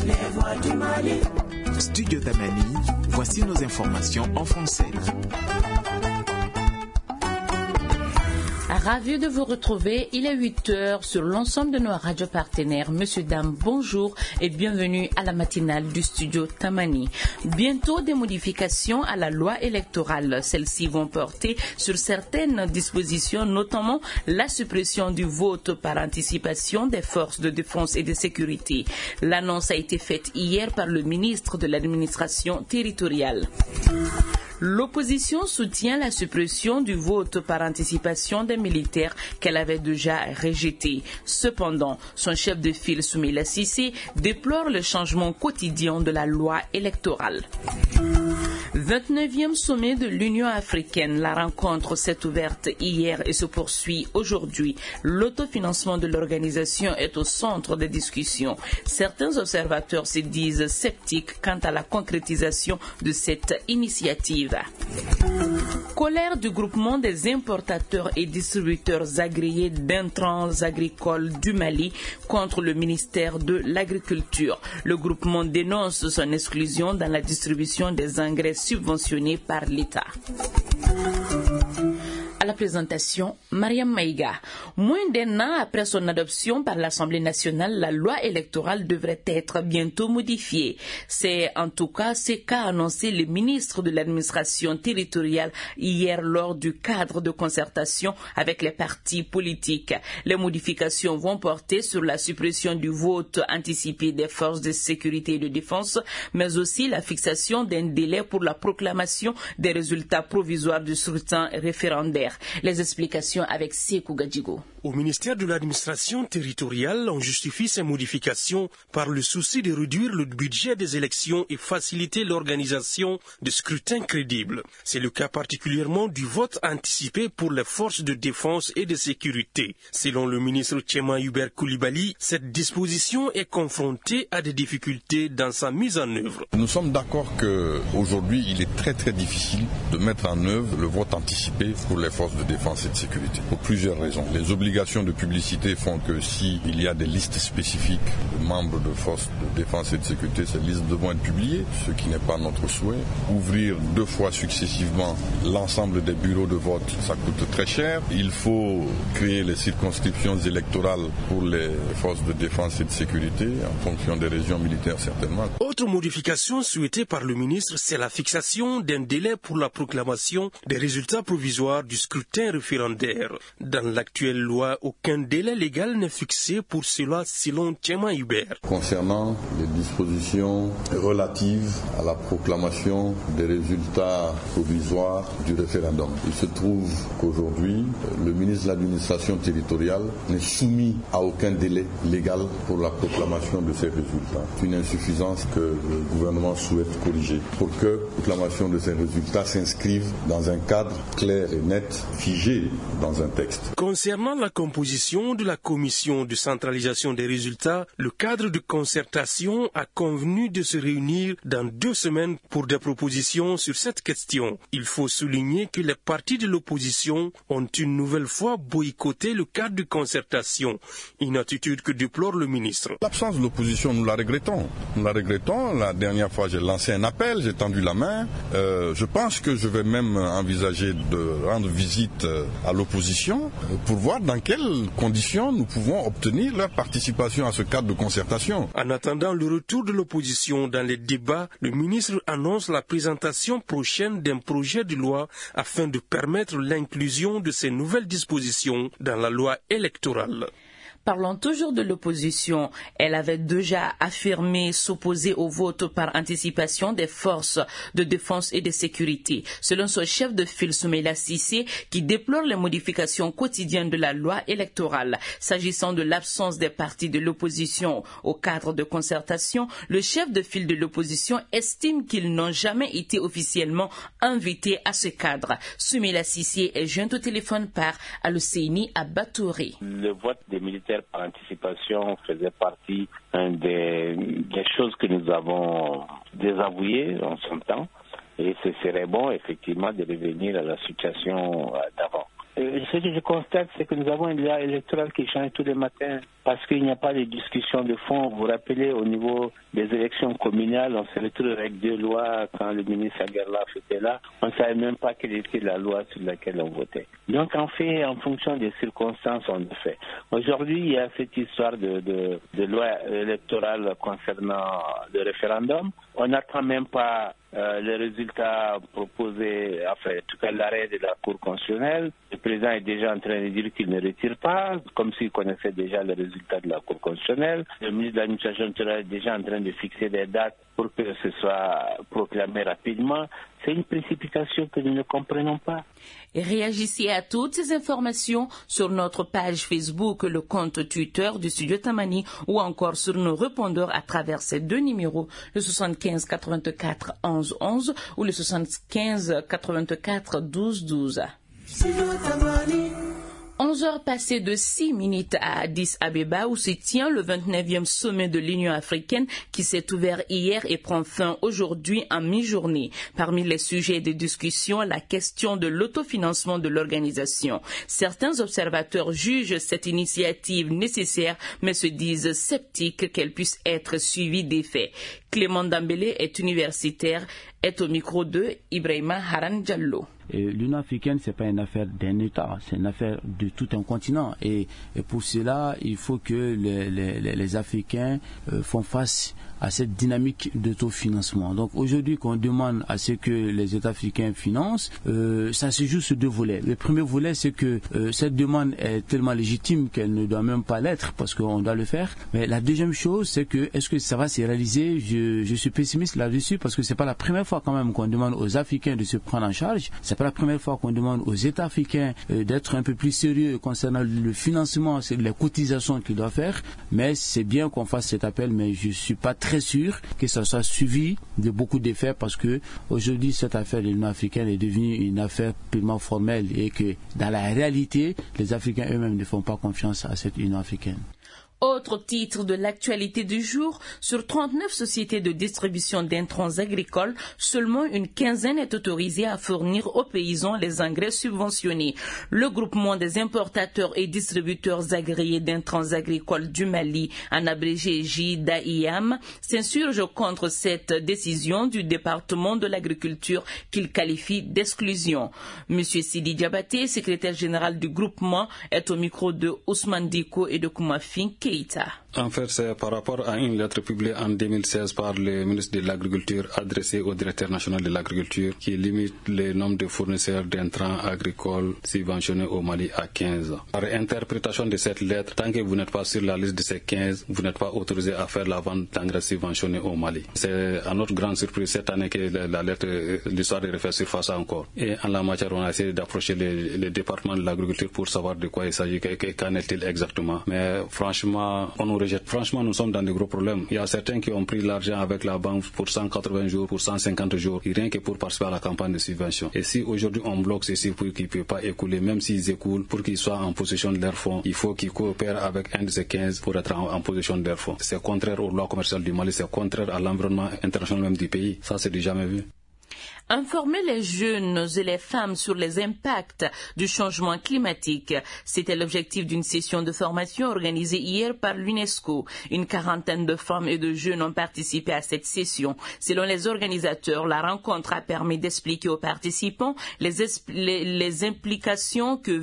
les voix du Mali. Studio Tamani, voici nos informations en français. Ravi de vous retrouver, il est 8h sur l'ensemble de nos radios partenaires. Monsieur, dame, bonjour et bienvenue à la matinale du studio Tamani. Bientôt des modifications à la loi électorale. Celles-ci vont porter sur certaines dispositions, notamment la suppression du vote par anticipation des forces de défense et de sécurité. L'annonce a été faite hier par le ministre de l'administration territoriale. L'opposition soutient la suppression du vote par anticipation des militaires qu'elle avait déjà rejeté. Cependant, son chef de file Soumaïla Cissé déplore le changement quotidien de la loi électorale. 29e sommet de l'Union africaine. La rencontre s'est ouverte hier et se poursuit aujourd'hui. L'autofinancement de l'organisation est au centre des discussions. Certains observateurs se disent sceptiques quant à la concrétisation de cette initiative. Colère du groupement des importateurs et distributeurs agréés d'intrants agricoles du Mali contre le ministère de l'Agriculture. Le groupement dénonce son exclusion dans la distribution des engrais subventionnés par l'État. À la présentation, Mariam Maïga. Moins d'un an après son adoption par l'Assemblée nationale, la loi électorale devrait être bientôt modifiée. C'est en tout cas ce qu'a annoncé le ministre de l'administration territoriale hier lors du cadre de concertation avec les partis politiques. Les modifications vont porter sur la suppression du vote anticipé des forces de sécurité et de défense, mais aussi la fixation d'un délai pour la proclamation des résultats provisoires du scrutin référendaire. Les explications avec Sekou Gadjigo. Au ministère de l'administration territoriale, on justifie ces modifications par le souci de réduire le budget des élections et faciliter l'organisation de scrutins crédibles. C'est le cas particulièrement du vote anticipé pour les forces de défense et de sécurité. Selon le ministre Tchema Hubert Koulibaly, cette disposition est confrontée à des difficultés dans sa mise en œuvre. Nous sommes d'accord qu'aujourd'hui, il est très difficile de mettre en œuvre le vote anticipé pour les forces de défense et de sécurité, pour plusieurs raisons. Les obligations de publicité font que s'il y a des listes spécifiques de membres de forces de défense et de sécurité, ces listes devront être publiées, ce qui n'est pas notre souhait. Ouvrir 2 fois successivement l'ensemble des bureaux de vote, ça coûte très cher. Il faut créer les circonscriptions électorales pour les forces de défense et de sécurité, en fonction des régions militaires certainement. Autre modification souhaitée par le ministre, c'est la fixation d'un délai pour la proclamation des résultats provisoires du scrutin référendaire. Dans l'actuelle loi, aucun délai légal n'est fixé pour cela selon Tchema Hubert. Concernant les dispositions relatives à la proclamation des résultats provisoires du référendum, il se trouve qu'aujourd'hui, le ministre de l'administration territoriale n'est soumis à aucun délai légal pour la proclamation de ces résultats. C'est une insuffisance que le gouvernement souhaite corriger pour que la proclamation de ces résultats s'inscrive dans un cadre clair et net, figé dans un texte. Concernant la composition de la commission de centralisation des résultats, le cadre de concertation a convenu de se réunir dans 2 semaines pour des propositions sur cette question. Il faut souligner que les partis de l'opposition ont une nouvelle fois boycotté le cadre de concertation, une attitude que déplore le ministre. L'absence de l'opposition, nous la regrettons. La dernière fois, j'ai lancé un appel, j'ai tendu la main. Je pense que je vais même envisager de rendre visite à l'opposition pour voir dans quelles conditions nous pouvons obtenir leur participation à ce cadre de concertation. En attendant le retour de l'opposition dans les débats, le ministre annonce la présentation prochaine d'un projet de loi afin de permettre l'inclusion de ces nouvelles dispositions dans la loi électorale. Parlons toujours de l'opposition. Elle avait déjà affirmé s'opposer au vote par anticipation des forces de défense et de sécurité. Selon son chef de file Soumaïla Cissé, qui déplore les modifications quotidiennes de la loi électorale. S'agissant de l'absence des partis de l'opposition au cadre de concertation, le chef de file de l'opposition estime qu'ils n'ont jamais été officiellement invités à ce cadre. Soumaïla Cissé est joint au téléphone par Al-Husseini Abatouri. Le vote des militaires par anticipation faisait partie des choses que nous avons désavouées en son temps, et ce serait bon effectivement de revenir à la situation d'avant. Ce que je constate, c'est que nous avons une loi électorale qui change tous les matins. parce qu'il n'y a pas de discussion de fond. Vous vous rappelez, au niveau des élections communales, on se retrouve avec 2 lois. Quand le ministre Aguerlaf était là, on ne savait même pas quelle était la loi sur laquelle on votait. Donc en fait, en fonction des circonstances, on le fait. Aujourd'hui, il y a cette histoire de loi électorale concernant le référendum. On n'attend même pas les résultats proposés, enfin, en tout cas l'arrêt de la Cour constitutionnelle. Le président est déjà en train de dire qu'il ne retire pas, comme s'il connaissait déjà les résultats de la Cour constitutionnelle. Le ministre de l'administration est déjà en train de fixer des dates pour que ce soit proclamé rapidement. C'est une précipitation que nous ne comprenons pas. Et réagissez à toutes ces informations sur notre page Facebook, le compte Twitter du Studio Tamani ou encore sur nos répondeurs à travers ces 2 numéros, le 75 84 11 11 ou le 75 84 12 12. 11 heures passées de 6 minutes à Addis Abeba où se tient le 29e sommet de l'Union africaine qui s'est ouvert hier et prend fin aujourd'hui en mi-journée. Parmi les sujets de discussion, la question de l'autofinancement de l'organisation. Certains observateurs jugent cette initiative nécessaire mais se disent sceptiques qu'elle puisse être suivie d'effets. Clément Dambélé est universitaire, est au micro de Ibrahima Haran Diallo. L'Union africaine, ce n'est pas une affaire d'un État, c'est une affaire de tout un continent. Et pour cela, il faut que les Africains font face à cette dynamique d'autofinancement. Donc aujourd'hui, qu'on demande à ce que les États africains financent, ça se joue sur 2 volets. Le premier volet, c'est que cette demande est tellement légitime qu'elle ne doit même pas l'être parce qu'on doit le faire. Mais la deuxième chose, c'est que est-ce que ça va se réaliser? Je suis pessimiste là-dessus parce que c'est pas la première fois quand même qu'on demande aux Africains de se prendre en charge. C'est pas la première fois qu'on demande aux États africains d'être un peu plus sérieux concernant le financement, c'est les cotisations qu'ils doivent faire. Mais c'est bien qu'on fasse cet appel, mais je suis pas très sûr que ça soit suivi de beaucoup d'effets parce que aujourd'hui cette affaire de l'Union africaine est devenue une affaire purement formelle et que dans la réalité, les Africains eux-mêmes ne font pas confiance à cette Union africaine. Autre titre de l'actualité du jour, sur 39 sociétés de distribution d'intrants agricoles, seulement une quinzaine est autorisée à fournir aux paysans les engrais subventionnés. Le groupement des importateurs et distributeurs agréés d'intrants agricoles du Mali, en abrégé JDAIAM, s'insurge contre cette décision du département de l'agriculture qu'il qualifie d'exclusion. Monsieur Sidi Diabaté, secrétaire général du groupement, est au micro de Ousmane Diko et de Koumafin Keita. En fait, c'est par rapport à une lettre publiée en 2016 par le ministre de l'Agriculture adressée au directeur national de l'Agriculture qui limite le nombre de fournisseurs d'intrants agricoles subventionnés au Mali à 15. Par interprétation de cette lettre, tant que vous n'êtes pas sur la liste de ces 15, vous n'êtes pas autorisé à faire la vente d'engrais subventionnés au Mali. C'est à notre grande surprise cette année que la lettre, l'histoire est refait surface encore. Et en la matière, on a essayé d'approcher les départements de l'agriculture pour savoir de quoi il s'agit, qu'en est-il exactement. Mais franchement, on nous rejette. Franchement, nous sommes dans de gros problèmes. Il y a certains qui ont pris l'argent avec la banque pour 180 jours, pour 150 jours, rien que pour participer à la campagne de subvention. Et si aujourd'hui on bloque ceci pour qu'ils ne peuvent pas écouler, même s'ils écoulent, pour qu'ils soient en possession de leurs fonds, il faut qu'ils coopèrent avec un de ces 15 pour être en possession de leurs fonds. C'est contraire aux lois commerciales du Mali, c'est contraire à l'environnement international même du pays. Ça, c'est du jamais vu. Informer les jeunes et les femmes sur les impacts du changement climatique, c'était l'objectif d'une session de formation organisée hier par l'UNESCO. Une quarantaine de femmes et de jeunes ont participé à cette session. Selon les organisateurs, la rencontre a permis d'expliquer aux participants les implications que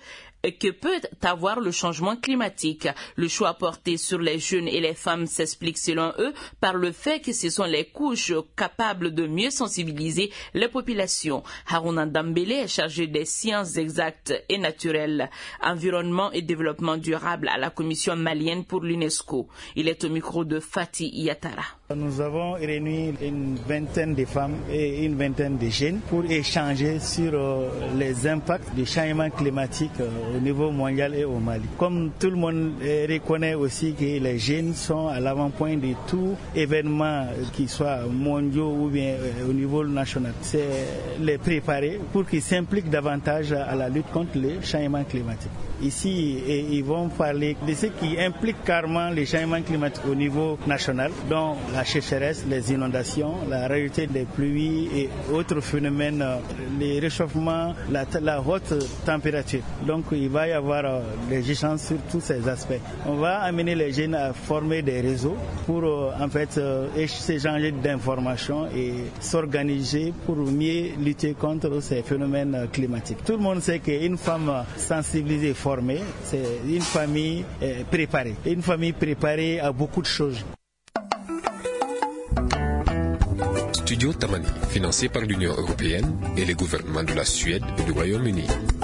peut avoir le changement climatique. Le choix porté sur les jeunes et les femmes s'explique selon eux par le fait que ce sont les couches capables de mieux sensibiliser les populations. Harouna Dambélé est chargé des sciences exactes et naturelles, environnement et développement durable à la Commission malienne pour l'UNESCO. Il est au micro de Fatih Yatara. Nous avons réuni une vingtaine de femmes et une vingtaine de jeunes pour échanger sur les impacts du changement climatique au niveau mondial et au Mali. Comme tout le monde reconnaît aussi que les jeunes sont à l'avant-point de tout événement, qui soit mondiaux ou bien au niveau national. C'est les préparer pour qu'ils s'impliquent davantage à la lutte contre le changement climatique. ici et ils vont parler de ce qui implique carrément les changements climatiques au niveau national, dont la sécheresse, les inondations, la rareté des pluies et autres phénomènes, les réchauffements, la haute température. Donc il va y avoir des échanges sur tous ces aspects. On va amener les jeunes à former des réseaux pour en fait s'échanger d'informations et s'organiser pour mieux lutter contre ces phénomènes climatiques. Tout le monde sait qu'une femme sensibilisée et formée, c'est une famille préparée. Et une famille préparée a beaucoup de choses. Studio Tamani, financé par l'Union européenne et les gouvernements de la Suède et du Royaume-Uni.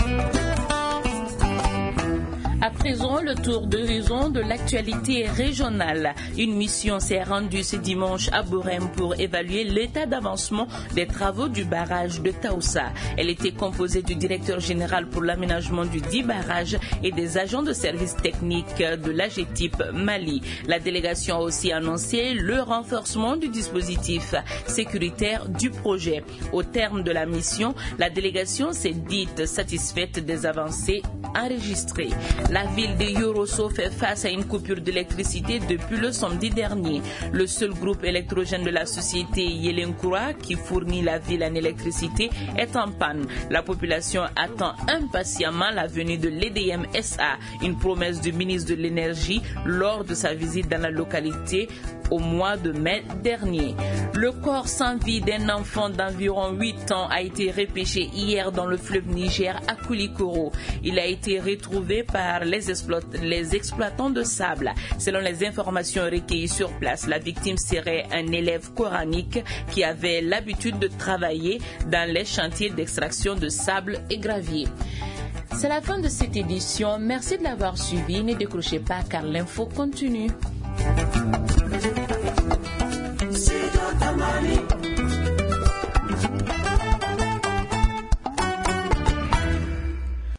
À présent, le tour d'horizon de l'actualité régionale. Une mission s'est rendue ce dimanche à Borem pour évaluer l'état d'avancement des travaux du barrage de Taoussa. Elle était composée du directeur général pour l'aménagement du dit barrage et des agents de services techniques de l'AGETIP Mali. La délégation a aussi annoncé le renforcement du dispositif sécuritaire du projet. Au terme de la mission, la délégation s'est dite satisfaite des avancées enregistrées. La ville de Yorosso fait face à une coupure d'électricité depuis le samedi dernier. Le seul groupe électrogène de la société Yelenkura, qui fournit la ville en électricité, est en panne. La population attend impatiemment la venue de l'EDM SA, une promesse du ministre de l'Énergie lors de sa visite dans la localité au mois de mai dernier. Le corps sans vie d'un enfant d'environ 8 ans a été repêché hier dans le fleuve Niger à Koulikoro. Il a été retrouvé par les exploitants de sable. Selon les informations recueillies sur place, la victime serait un élève coranique qui avait l'habitude de travailler dans les chantiers d'extraction de sable et gravier. C'est la fin de cette édition. Merci de l'avoir suivi. Ne décrochez pas car l'info continue.